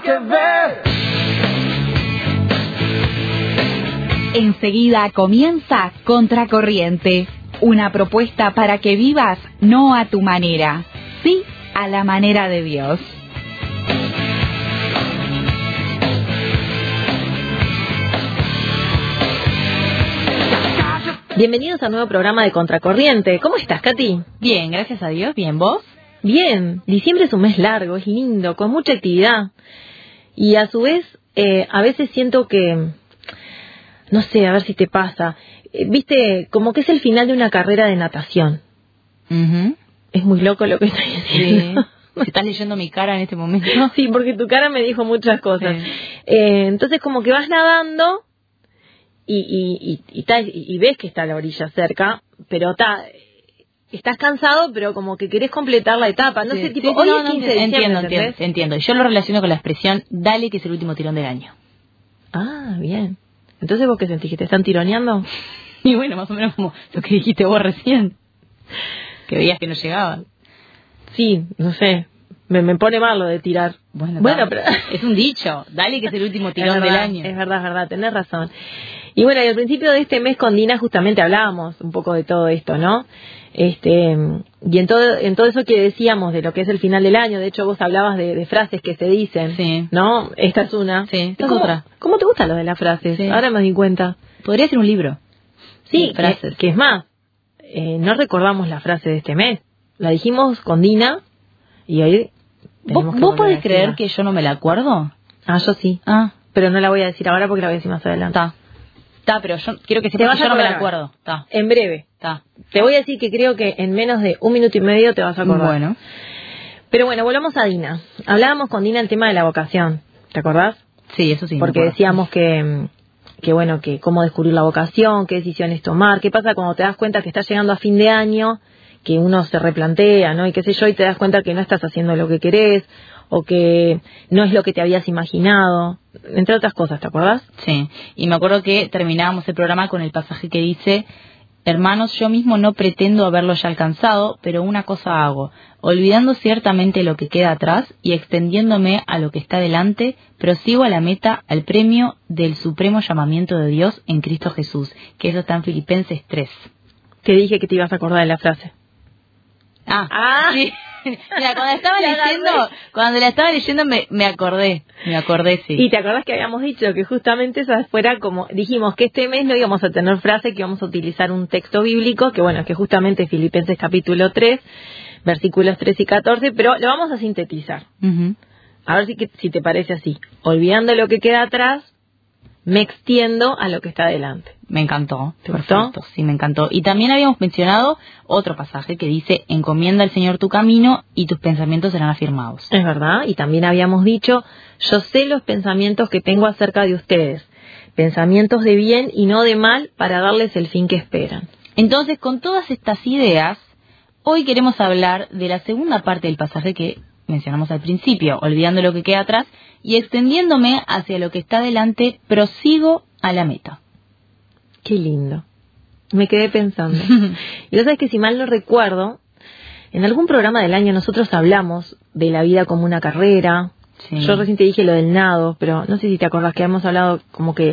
que ver. Enseguida comienza Contracorriente, una propuesta para que vivas no a tu manera, sí a la manera de Dios. Bienvenidos a un nuevo programa de Contracorriente. ¿Cómo estás, Katy? Bien, gracias a Dios. Bien, ¿vos? Bien. Diciembre es un mes largo, es lindo, con mucha actividad. Y a su vez, a veces siento que, no sé, a ver si te pasa, viste, como que es el final de una carrera de natación. Uh-huh. Es muy loco lo que estoy diciendo. Sí. ¿Estás leyendo mi cara en este momento? Sí, porque tu cara me dijo muchas cosas. Sí. Entonces como que vas nadando y ves que está la orilla cerca, pero estás cansado, pero como que querés completar la etapa. No sé, tipo, hoy es 15 de diciembre, entiendo. Yo lo relaciono con la expresión, dale que es el último tirón del año. Ah, bien. Entonces, ¿vos qué sentís? ¿Que te están tironeando? Y bueno, más o menos como lo que dijiste vos recién, que veías que no llegaba. Sí, no sé. Me pone mal lo de tirar. Bueno, pero es un dicho, dale que es el último tirón del año. Es verdad, tenés razón. Y bueno, y al principio de este mes con Dina justamente hablábamos un poco de todo esto, ¿no? Y en todo eso que decíamos de lo que es el final del año, de hecho vos hablabas de frases que se dicen, sí, ¿no? Esta es una. Sí, esta es otra. ¿Cómo te gusta lo de las frases? Sí. Ahora me di cuenta. Podría ser un libro. Sí, frases. Que es más, no recordamos la frase de este mes. La dijimos con Dina y hoy tenemos que ¿Vos podés creer que yo no me la acuerdo? Ah, yo sí. Ah. Pero no la voy a decir ahora porque la voy a decir más adelante. Está, pero yo quiero que sepas que yo no me la acuerdo. Está. En breve. Está. Te voy a decir que creo que en menos de 1 minuto y medio te vas a acordar. Bueno. Pero bueno, volvamos a Dina. Hablábamos con Dina el tema de la vocación. ¿Te acordás? Sí, eso sí. Porque decíamos que bueno, que cómo descubrir la vocación, qué decisiones tomar, qué pasa cuando te das cuenta que estás llegando a fin de año, que uno se replantea, ¿no? Y qué sé yo, y te das cuenta que no estás haciendo lo que querés, o que no es lo que te habías imaginado, entre otras cosas, ¿te acuerdas? Sí, y me acuerdo que terminábamos el programa con el pasaje que dice: hermanos, yo mismo no pretendo haberlo ya alcanzado, pero una cosa hago, olvidando ciertamente lo que queda atrás y extendiéndome a lo que está delante, prosigo a la meta, al premio del supremo llamamiento de Dios en Cristo Jesús, que eso está en Filipenses 3. Te dije que te ibas a acordar de la frase. Sí. Mira, cuando la estaba leyendo me acordé, sí. Y te acordás que habíamos dicho que justamente esa fuera como, dijimos que este mes no íbamos a tener frase, que íbamos a utilizar un texto bíblico, que bueno, que justamente Filipenses capítulo 3, versículos 3 y 14, pero lo vamos a sintetizar. Uh-huh. A ver si te parece así. Olvidando lo que queda atrás, me extiendo a lo que está adelante. Me encantó. ¿Te gustó? Sí, me encantó. Y también habíamos mencionado otro pasaje que dice: encomienda al Señor tu camino y tus pensamientos serán afirmados. Es verdad. Y también habíamos dicho: yo sé los pensamientos que tengo acerca de ustedes, pensamientos de bien y no de mal, para darles el fin que esperan. Entonces, con todas estas ideas, hoy queremos hablar de la segunda parte del pasaje que mencionamos al principio: olvidando lo que queda atrás y extendiéndome hacia lo que está delante, prosigo a la meta. Qué lindo. Me quedé pensando. Y vos sabés que, si mal no recuerdo, en algún programa del año nosotros hablamos de la vida como una carrera. Sí. Yo recién te dije lo del nado, pero no sé si te acordás que habíamos hablado como que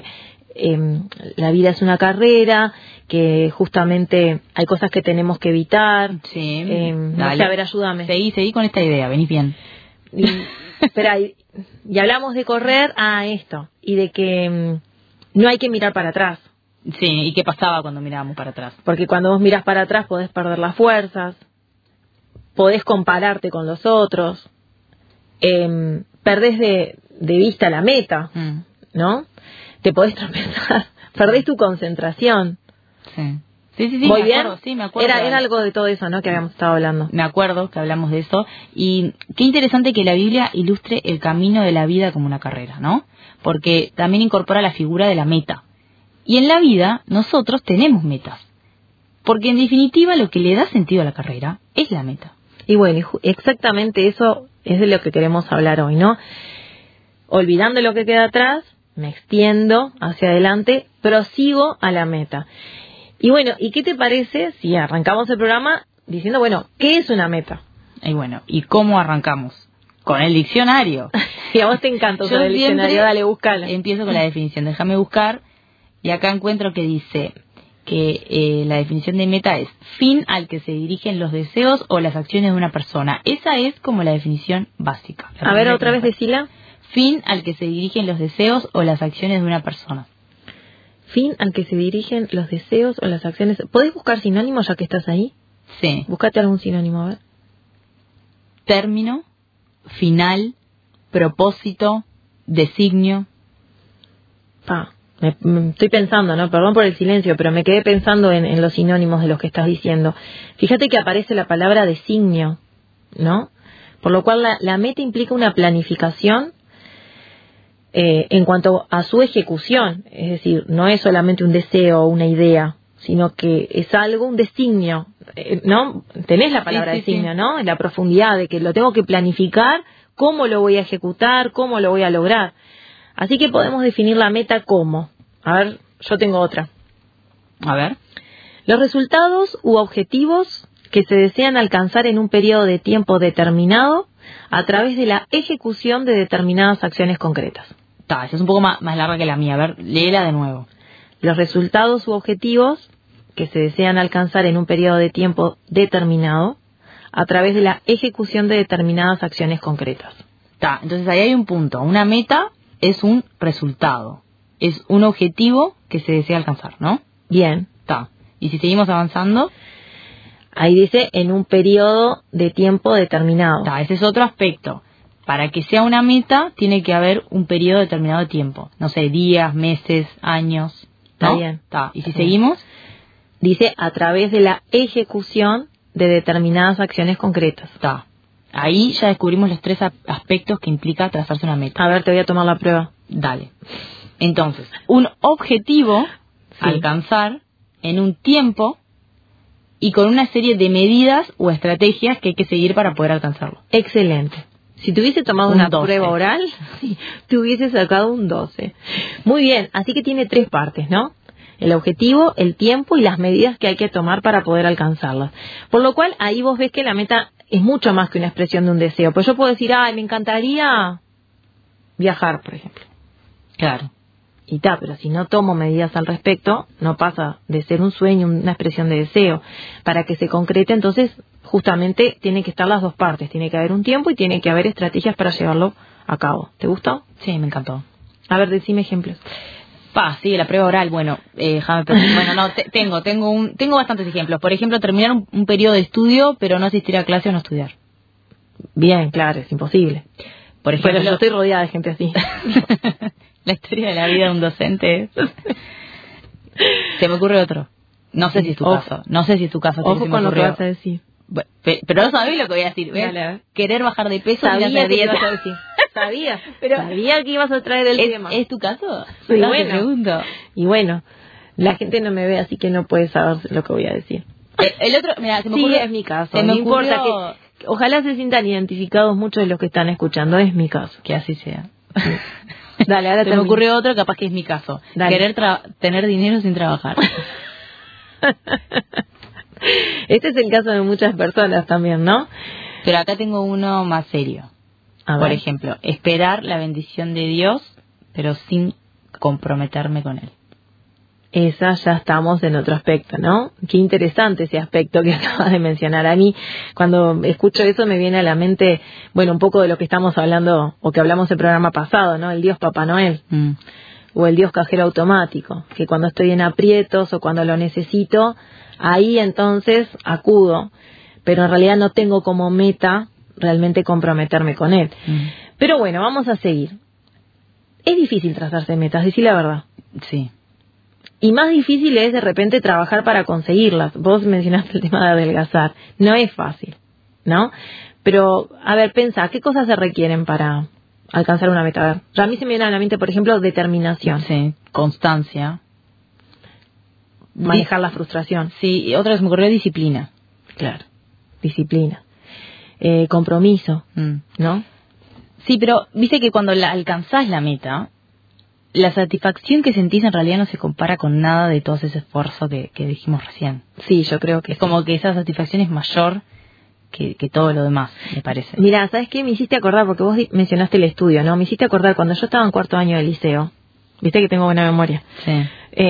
la vida es una carrera, que justamente hay cosas que tenemos que evitar. Sí. No sé, a ver, ayúdame. Seguí con esta idea, venís bien. Espera, y hablamos de correr a esto, y de que no hay que mirar para atrás. Sí, ¿y qué pasaba cuando mirábamos para atrás? Porque cuando vos mirás para atrás podés perder las fuerzas, podés compararte con los otros, perdés de vista la meta, ¿no? Te podés tropezar, perdés tu concentración. Sí. Sí, ¿Muy bien? Acuerdo, sí, me acuerdo. Era algo de todo eso, ¿no?, que habíamos estado hablando. Me acuerdo que hablamos de eso. Y qué interesante que la Biblia ilustre el camino de la vida como una carrera, ¿no? Porque también incorpora la figura de la meta. Y en la vida nosotros tenemos metas. Porque en definitiva lo que le da sentido a la carrera es la meta. Y bueno, exactamente eso es de lo que queremos hablar hoy, ¿no? Olvidando lo que queda atrás, me extiendo hacia adelante, prosigo a la meta. Y bueno, ¿y qué te parece si arrancamos el programa diciendo, bueno, ¿qué es una meta? Y bueno, ¿y cómo arrancamos? Con el diccionario. Sí, a vos te encanta usar el diccionario, dale, búscala. Empiezo con la definición, déjame buscar, y acá encuentro que dice que la definición de meta es fin al que se dirigen los deseos o las acciones de una persona. Esa es como la definición básica. A ver, otra vez decila. Fin al que se dirigen los deseos o las acciones de una persona. Fin al que se dirigen los deseos o las acciones. ¿Podés buscar sinónimos ya que estás ahí? Sí. Búscate algún sinónimo, a ver. Término, final, propósito, designio. Estoy pensando, ¿no? Perdón por el silencio, pero me quedé pensando en los sinónimos de los que estás diciendo. Fíjate que aparece la palabra designio, ¿no? Por lo cual la meta implica una planificación en cuanto a su ejecución. Es decir, no es solamente un deseo o una idea, sino que es algo, un designio, ¿no? Tenés la palabra designio, sí. ¿No? En la profundidad de que lo tengo que planificar, cómo lo voy a ejecutar, cómo lo voy a lograr. Así que podemos definir la meta como, a ver, yo tengo otra. A ver. Los resultados u objetivos que se desean alcanzar en un periodo de tiempo determinado a través de la ejecución de determinadas acciones concretas. Esa es un poco más larga que la mía. A ver, léela de nuevo. Los resultados u objetivos que se desean alcanzar en un periodo de tiempo determinado a través de la ejecución de determinadas acciones concretas. Entonces ahí hay un punto. Una meta es un resultado. Es un objetivo que se desea alcanzar, ¿no? Bien. Y si seguimos avanzando, ahí dice en un periodo de tiempo determinado. Ese es otro aspecto. Para que sea una meta, tiene que haber un periodo determinado de tiempo. No sé, días, meses, años. ¿No? Está bien. Y si seguimos, dice a través de la ejecución de determinadas acciones concretas. Ahí ya descubrimos los 3 aspectos que implica trazarse una meta. A ver, te voy a tomar la prueba. Dale. Entonces, un objetivo a alcanzar en un tiempo y con una serie de medidas o estrategias que hay que seguir para poder alcanzarlo. Excelente. Si te hubiese tomado una prueba oral, te hubiese sacado un 12. Muy bien, así que tiene 3 partes, ¿no? El objetivo, el tiempo y las medidas que hay que tomar para poder alcanzarlas. Por lo cual, ahí vos ves que la meta es mucho más que una expresión de un deseo. Pues yo puedo decir, me encantaría viajar, por ejemplo. Claro. Pero si no tomo medidas al respecto, no pasa de ser un sueño, una expresión de deseo. Para que se concrete, entonces, justamente, tienen que estar las 2 partes. Tiene que haber un tiempo y tiene que haber estrategias para llevarlo a cabo. ¿Te gustó? Sí, me encantó. A ver, decime ejemplos. Sí, la prueba oral, bueno, tengo bastantes ejemplos. Por ejemplo, terminar un periodo de estudio, pero no asistir a clase o no estudiar. Bien, claro, es imposible. Por ejemplo, pero yo estoy rodeada de gente así. La historia de la vida de un docente. Se me ocurre otro. No sé si es tu caso. Ojo con lo que vas a decir. Bueno, pero no sabés lo que voy a decir. Querer bajar de peso. Sabía que ibas a decir. Sabía que ibas a traer el tema. ¿Es tu caso? Sí, bueno. Pregunto. Y bueno, la gente no me ve, así que no puede saber lo que voy a decir. El otro, mira, se me ocurrió, es mi caso. No importa que ojalá se sientan identificados muchos de los que están escuchando. Es mi caso. Que así sea. Dale, ahora se me ocurrió otro, capaz que es mi caso. Dale. Querer tener dinero sin trabajar. Este es el caso de muchas personas también, ¿no? Pero acá tengo uno más serio. Por ejemplo, esperar la bendición de Dios, pero sin comprometerme con Él. Esa ya estamos en otro aspecto, ¿no? Qué interesante ese aspecto que acabas de mencionar. A mí, cuando escucho eso, me viene a la mente, un poco de lo que estamos hablando, o que hablamos en el programa pasado, ¿no? El Dios Papá Noel. O el Dios cajero automático, que cuando estoy en aprietos o cuando lo necesito, ahí entonces acudo, pero en realidad no tengo como meta realmente comprometerme con Él. Pero bueno, vamos a seguir. Es difícil trazarse metas, decir la verdad. Sí. Y más difícil es de repente trabajar para conseguirlas. Vos mencionaste el tema de adelgazar. No es fácil, ¿no? Pero, a ver, pensá, ¿qué cosas se requieren para alcanzar una meta? A ver, a mí se me viene a la mente, por ejemplo, determinación. Sí, constancia. Manejar la frustración. Sí, y otra vez me ocurrió disciplina. Claro, disciplina. Compromiso, ¿no? Sí, pero viste que cuando alcanzás la meta, la satisfacción que sentís en realidad no se compara con nada de todo ese esfuerzo que dijimos recién. Sí, yo creo que es como que esa satisfacción es mayor que todo lo demás, me parece. Mira, ¿sabes qué? Me hiciste acordar, porque vos mencionaste el estudio, ¿no? Me hiciste acordar cuando yo estaba en cuarto año de liceo. Viste que tengo buena memoria. Sí.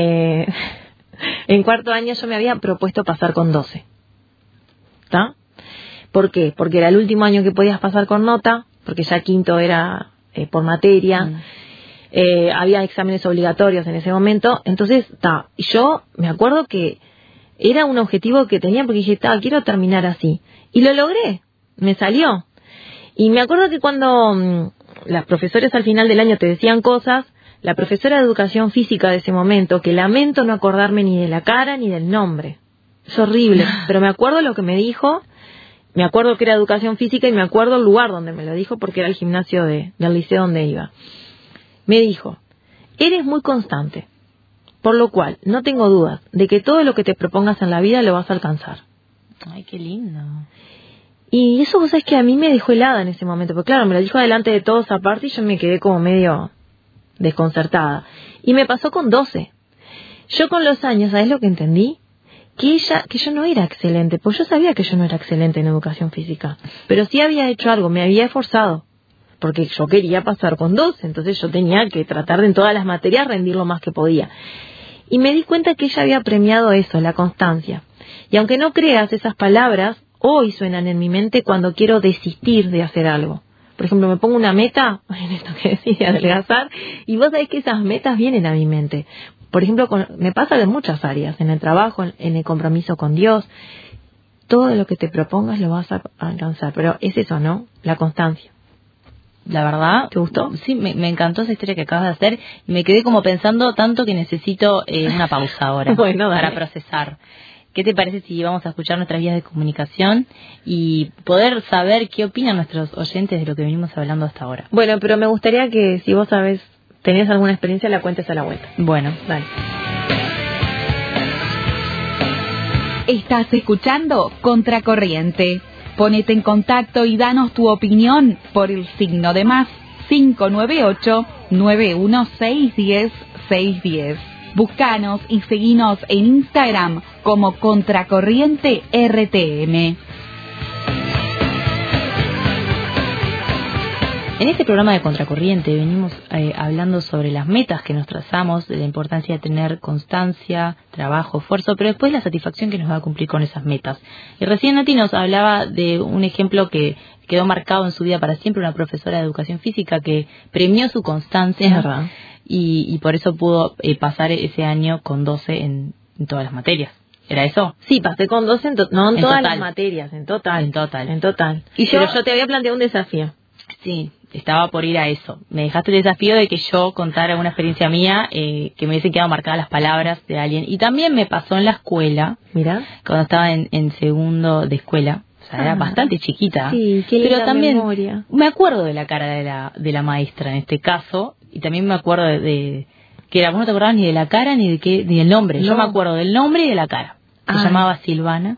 En cuarto año yo me había propuesto pasar con 12. ¿Está? ¿Por qué? Porque era el último año que podías pasar con nota, porque ya quinto era por materia. Había exámenes obligatorios en ese momento. Entonces, yo me acuerdo que era un objetivo que tenía porque dije, quiero terminar así. Y lo logré. Me salió. Y me acuerdo que cuando las profesoras al final del año te decían cosas, la profesora de educación física de ese momento, que lamento no acordarme ni de la cara ni del nombre. Es horrible. Pero me acuerdo lo que me dijo. Me acuerdo que era educación física y me acuerdo el lugar donde me lo dijo porque era el gimnasio del liceo donde iba. Me dijo, eres muy constante, por lo cual no tengo dudas de que todo lo que te propongas en la vida lo vas a alcanzar. Ay, qué lindo. Y eso vos sabés que a mí me dejó helada en ese momento, porque claro, me lo dijo delante de todos aparte y yo me quedé como medio desconcertada. Y me pasó con 12. Yo con los años, ¿sabés lo que entendí? Que yo no era excelente, pues yo sabía que yo no era excelente en educación física, pero sí había hecho algo, me había esforzado, porque yo quería pasar con 12, entonces yo tenía que tratar de en todas las materias rendir lo más que podía. Y me di cuenta que ella había premiado eso, la constancia. Y aunque no creas, esas palabras hoy suenan en mi mente cuando quiero desistir de hacer algo. Por ejemplo, me pongo una meta, en esto que decís de adelgazar, y vos sabés que esas metas vienen a mi mente. Por ejemplo, me pasa en muchas áreas, en el trabajo, en el compromiso con Dios. Todo lo que te propongas lo vas a alcanzar, pero es eso, ¿no? La constancia. La verdad, ¿te gustó? Sí, me encantó esa historia que acabas de hacer y me quedé como pensando tanto que necesito una pausa ahora bueno, para procesar. ¿Qué te parece si vamos a escuchar nuestras vías de comunicación y poder saber qué opinan nuestros oyentes de lo que venimos hablando hasta ahora? Bueno, pero me gustaría que si vos tenés alguna experiencia, la cuentes a la vuelta. Bueno, dale. Estás escuchando Contracorriente. Ponete en contacto y danos tu opinión por el signo de más 598-916-10-610. Búscanos y seguinos en Instagram como Contracorriente RTM. En este programa de Contracorriente venimos hablando sobre las metas que nos trazamos, de la importancia de tener constancia, trabajo, esfuerzo, pero después la satisfacción que nos va a cumplir con esas metas. Y recién Nati nos hablaba de un ejemplo que quedó marcado en su vida para siempre, una profesora de educación física que premió su constancia. Es verdad. Y por eso pudo pasar ese año con 12 en todas las materias. ¿Era eso? Sí, pasé con 12 en todas total. las materias, en total. En total. Pero yo te había planteado un desafío. Sí, estaba por ir a eso. Me dejaste el desafío de que yo contara una experiencia mía, que me hubiesen quedado marcadas las palabras de alguien. Y también me pasó en la escuela, Mira, cuando estaba en segundo de escuela. O sea, era bastante chiquita. Sí, qué linda pero también memoria. Me acuerdo de la cara de la maestra en este caso. Y también me acuerdo de que vos no te acordabas ni de la cara ni del nombre. No. Yo me acuerdo del nombre y de la cara. Se llamaba Silvana.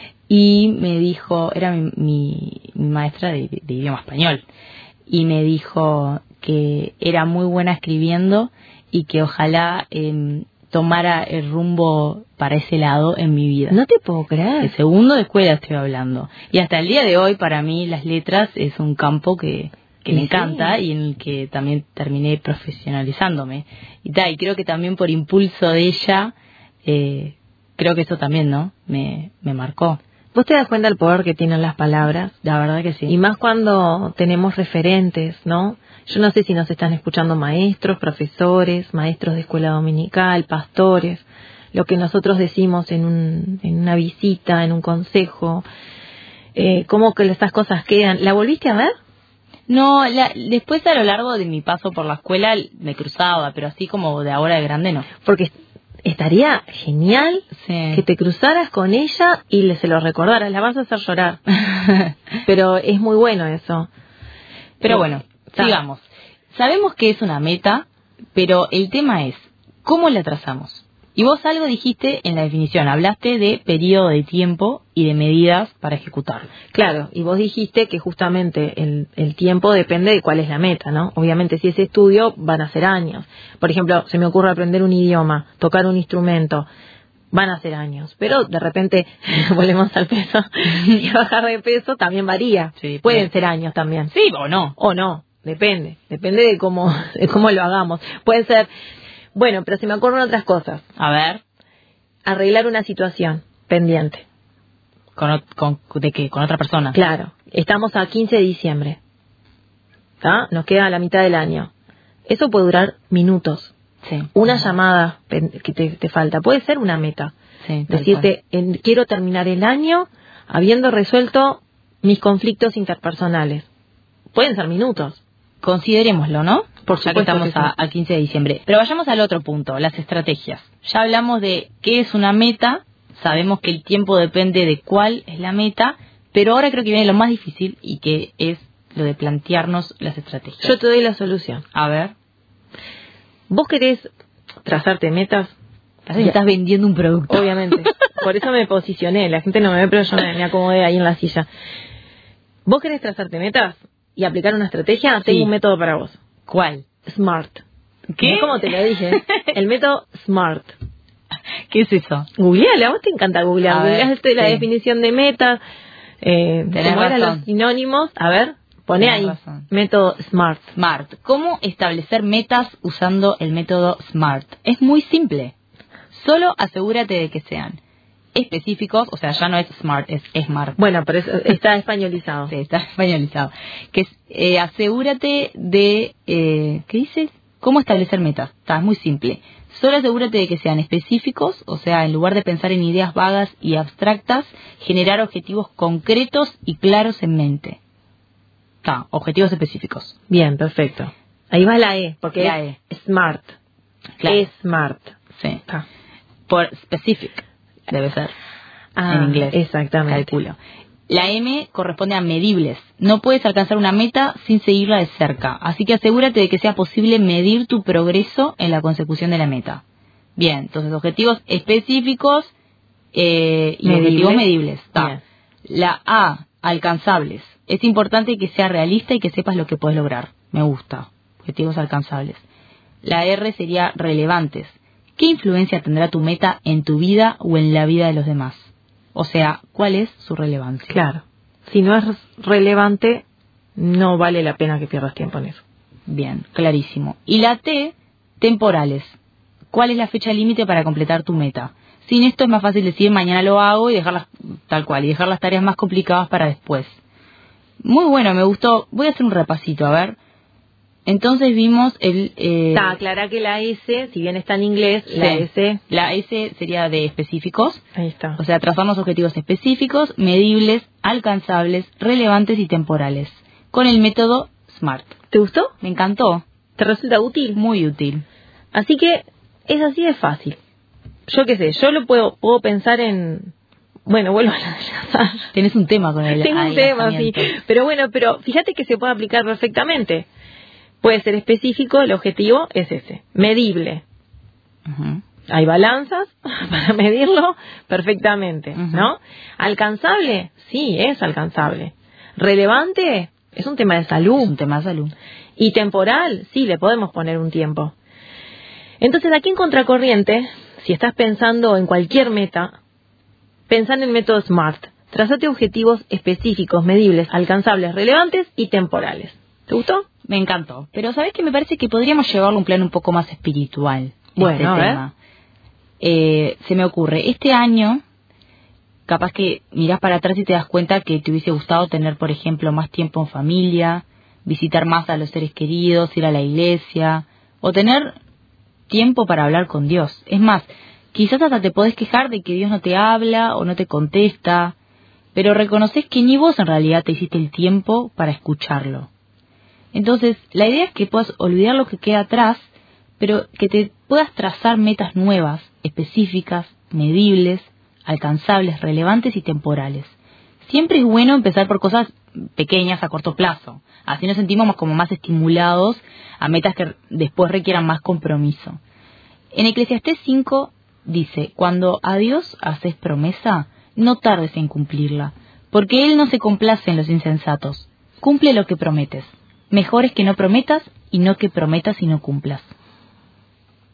Y me dijo, era mi maestra de idioma español. Y me dijo que era muy buena escribiendo y que ojalá tomara el rumbo para ese lado en mi vida. No te puedo creer. El segundo de escuela estoy hablando. Y hasta el día de hoy, para mí, las letras es un campo que me encanta y en el que también terminé profesionalizándome. Y creo que también por impulso de ella, creo que eso también, ¿no? Me marcó. ¿Vos te das cuenta del poder que tienen las palabras? La verdad que sí. Y más cuando tenemos referentes, ¿no? Yo no sé si nos están escuchando maestros, profesores, maestros de escuela dominical, pastores, lo que nosotros decimos en una visita, en un consejo, cómo que estas cosas quedan. ¿La volviste a ver? No, después a lo largo de mi paso por la escuela me cruzaba, pero así como de ahora de grande no. Porque estaría genial que te cruzaras con ella y se lo recordaras. La vas a hacer llorar. Pero es muy bueno eso. Pero bueno, sigamos. Sabemos que es una meta, pero el tema es, ¿cómo la trazamos? Y vos algo dijiste en la definición, hablaste de periodo de tiempo y de medidas para ejecutarlo. Claro, y vos dijiste que justamente el tiempo depende de cuál es la meta, ¿no? Obviamente si es estudio van a ser años. Por ejemplo, se me ocurre aprender un idioma, tocar un instrumento. van a ser años, pero de repente volvemos al peso y bajar de peso también varía. Sí, pueden ser años también. Sí, o no, depende de cómo lo hagamos. Pueden ser, bueno, pero se me ocurren otras cosas. A ver. Arreglar una situación pendiente. ¿De qué? ¿Con otra persona? Claro, estamos a 15 de diciembre. ¿Tá? Nos queda la mitad del año. Eso puede durar minutos. Sí. Una llamada que te falta. Puede ser una meta. Sí, decirte, quiero terminar el año habiendo resuelto mis conflictos interpersonales. Pueden ser minutos. Considerémoslo, ¿no? Por ya que estamos a 15 de diciembre. Pero vayamos al otro punto, las estrategias. Ya hablamos de qué es una meta, sabemos que el tiempo depende de cuál es la meta, pero ahora creo que viene lo más difícil y que es lo de plantearnos las estrategias. Yo te doy la solución. A ver. ¿Vos querés trazarte metas? Estás vendiendo un producto. Obviamente. Por eso me posicioné. La gente no me ve, pero yo me acomodé ahí en la silla. ¿Vos querés trazarte metas y aplicar una estrategia? Sí. Tengo un método para vos. ¿Cuál? SMART. ¿Qué? ¿Cómo te lo dije? El método SMART. ¿Qué es eso? Googleala, a vos te encanta googlear. Googleás la definición de metas, cómo eran los sinónimos. A ver, poné ahí, método SMART. SMART. ¿Cómo establecer metas usando el método SMART? Es muy simple. Solo asegúrate de que sean específicos, o sea, ya no es SMART, es SMART. Bueno, pero está españolizado. Sí, está españolizado. Que es, asegúrate de, ¿qué dices? ¿Cómo establecer metas? Está, es muy simple. Solo asegúrate de que sean específicos, o sea, en lugar de pensar en ideas vagas y abstractas, generar objetivos concretos y claros en mente. Está, objetivos específicos. Bien, perfecto. Ahí va la E, porque la es SMART. Claro. Es SMART. Sí. Está. Por specific, debe ser. En inglés. Exactamente. Calculo. La M corresponde a medibles. No puedes alcanzar una meta sin seguirla de cerca. Así que asegúrate de que sea posible medir tu progreso en la consecución de la meta. Bien, entonces objetivos específicos y objetivos medibles. La A, alcanzables. Es importante que sea realista y que sepas lo que puedes lograr. Me gusta. Objetivos alcanzables. La R sería relevantes. ¿Qué influencia tendrá tu meta en tu vida o en la vida de los demás? O sea, ¿cuál es su relevancia? Claro. Si no es relevante, no vale la pena que pierdas tiempo en eso. Bien, clarísimo. Y la T, temporales. ¿Cuál es la fecha límite para completar tu meta? Sin esto es más fácil decir mañana lo hago y dejarlas tal cual, y dejar las tareas más complicadas para después. Muy bueno, me gustó. Voy a hacer un repasito, a ver. Entonces vimos el... aclara que la S, si bien está en inglés, sí, la S sería de específicos. Ahí está. O sea, trazamos objetivos específicos, medibles, alcanzables, relevantes y temporales. Con el método SMART. ¿Te gustó? Me encantó. ¿Te resulta útil? Muy útil. Así que es así de fácil. Yo qué sé, yo lo puedo pensar en... Bueno, vuelvo a la... Tenés un tema con el Tengo un tema, sí. Pero fíjate que se puede aplicar perfectamente. Puede ser específico, el objetivo es ese. Medible. Uh-huh. Hay balanzas para medirlo perfectamente, uh-huh, ¿no? ¿Alcanzable? Sí, es alcanzable. ¿Relevante? Es un tema de salud. Es un tema de salud. ¿Y temporal? Sí, le podemos poner un tiempo. Entonces, aquí en Contracorriente, si estás pensando en cualquier meta, pensá en el método SMART. Trazate objetivos específicos, medibles, alcanzables, relevantes y temporales. ¿Te gustó? Me encantó. Pero ¿sabés qué? Me parece que podríamos llevarlo a un plano un poco más espiritual. Bueno, a tema. Se me ocurre, este año, capaz que mirás para atrás y te das cuenta que te hubiese gustado tener, por ejemplo, más tiempo en familia, visitar más a los seres queridos, ir a la iglesia, o tener tiempo para hablar con Dios. Es más, quizás hasta te podés quejar de que Dios no te habla o no te contesta, pero reconoces que ni vos en realidad te hiciste el tiempo para escucharlo. Entonces, la idea es que puedas olvidar lo que queda atrás, pero que te puedas trazar metas nuevas, específicas, medibles, alcanzables, relevantes y temporales. Siempre es bueno empezar por cosas pequeñas a corto plazo. Así nos sentimos como más estimulados a metas que después requieran más compromiso. En Eclesiastés 5 dice, cuando a Dios haces promesa, no tardes en cumplirla, porque Él no se complace en los insensatos. Cumple lo que prometes. Mejor es que no prometas y no que prometas y no cumplas.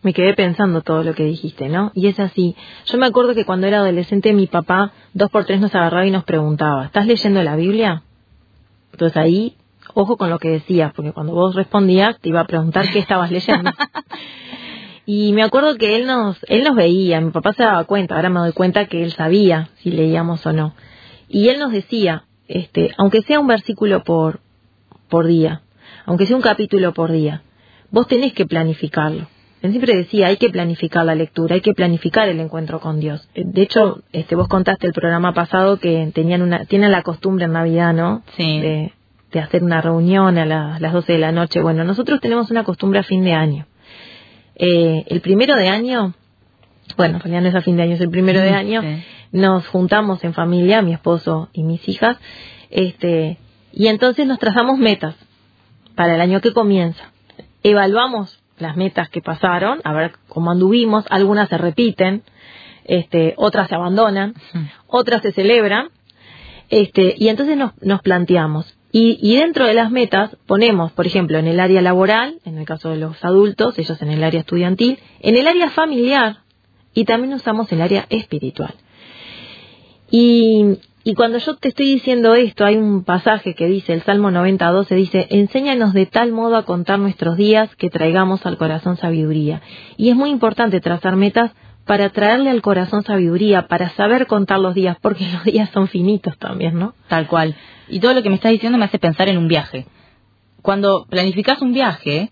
Me quedé pensando todo lo que dijiste, ¿no? Y es así. Yo me acuerdo que cuando era adolescente mi papá 2x3 nos agarraba y nos preguntaba, ¿estás leyendo la Biblia? Entonces ahí, ojo con lo que decías, porque cuando vos respondías te iba a preguntar qué estabas leyendo. Y me acuerdo que él nos veía, mi papá se daba cuenta, ahora me doy cuenta que él sabía si leíamos o no. Y él nos decía, aunque sea un versículo por día, aunque sea un capítulo por día, vos tenés que planificarlo. Él siempre decía, hay que planificar la lectura, hay que planificar el encuentro con Dios. De hecho, vos contaste el programa pasado que tienen la costumbre en Navidad, ¿no? Sí. De hacer una reunión a las 12 de la noche. Bueno, nosotros tenemos una costumbre a fin de año. El 1 de año, bueno, en realidad no es a fin de año, es el 1 de año, sí. Nos juntamos en familia, mi esposo y mis hijas, y entonces nos trazamos metas para el año que comienza. Evaluamos las metas que pasaron, a ver cómo anduvimos, algunas se repiten, otras se abandonan, otras se celebran, y entonces nos planteamos. Y dentro de las metas ponemos, por ejemplo, en el área laboral, en el caso de los adultos, ellos en el área estudiantil, en el área familiar, y también usamos el área espiritual. Y cuando yo te estoy diciendo esto, hay un pasaje que dice, el Salmo 90:12 dice, enséñanos de tal modo a contar nuestros días que traigamos al corazón sabiduría. Y es muy importante trazar metas para traerle al corazón sabiduría, para saber contar los días, porque los días son finitos también, ¿no? Tal cual. Y todo lo que me estás diciendo me hace pensar en un viaje. Cuando planificás un viaje,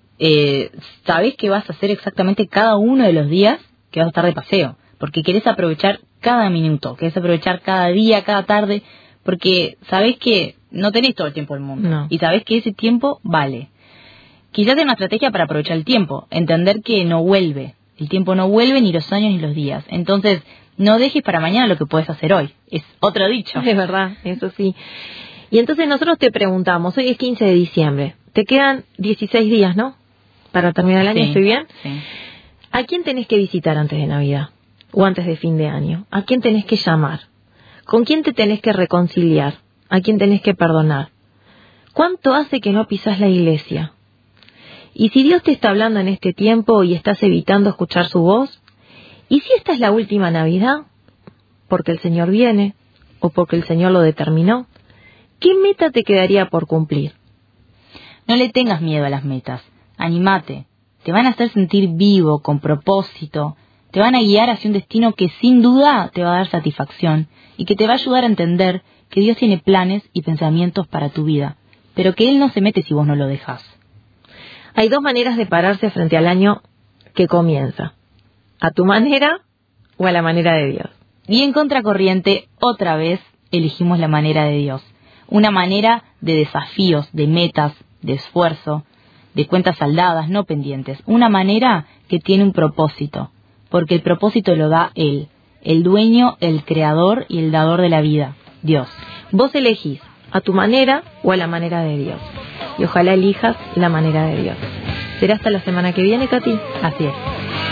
sabés que vas a hacer exactamente cada uno de los días que vas a estar de paseo, porque querés aprovechar cada minuto, querés aprovechar cada día, cada tarde, porque sabés que no tenés todo el tiempo del mundo, no. Y sabés que ese tiempo vale. Quizás es una estrategia para aprovechar el tiempo, entender que no vuelve, el tiempo no vuelve, ni los años ni los días. Entonces, no dejes para mañana lo que puedes hacer hoy, es otro dicho. Es verdad, eso sí. Y entonces nosotros te preguntamos, hoy es 15 de diciembre, te quedan 16 días, ¿no? Para terminar el año, sí, ¿estoy bien? Sí. ¿A quién tenés que visitar antes de Navidad? O antes de fin de año. ¿A quién tenés que llamar? ¿Con quién te tenés que reconciliar? ¿A quién tenés que perdonar? ¿Cuánto hace que no pisás la iglesia? Y si Dios te está hablando en este tiempo y estás evitando escuchar su voz, ¿y si esta es la última Navidad? ¿Porque el Señor viene? ¿O porque el Señor lo determinó? ¿Qué meta te quedaría por cumplir? No le tengas miedo a las metas. Anímate. Te van a hacer sentir vivo, con propósito. Te van a guiar hacia un destino que sin duda te va a dar satisfacción y que te va a ayudar a entender que Dios tiene planes y pensamientos para tu vida, pero que Él no se mete si vos no lo dejás. Hay dos maneras de pararse frente al año que comienza. A tu manera o a la manera de Dios. Y en contracorriente, otra vez, elegimos la manera de Dios. Una manera de desafíos, de metas, de esfuerzo, de cuentas saldadas, no pendientes. Una manera que tiene un propósito. Porque el propósito lo da Él, el dueño, el creador y el dador de la vida, Dios. Vos elegís a tu manera o a la manera de Dios. Y ojalá elijas la manera de Dios. ¿Será hasta la semana que viene, Katy? Así es.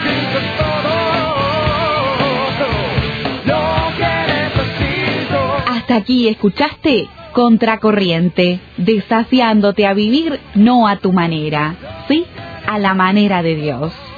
Hasta aquí escuchaste Contracorriente, desafiándote a vivir no a tu manera, sí, a la manera de Dios.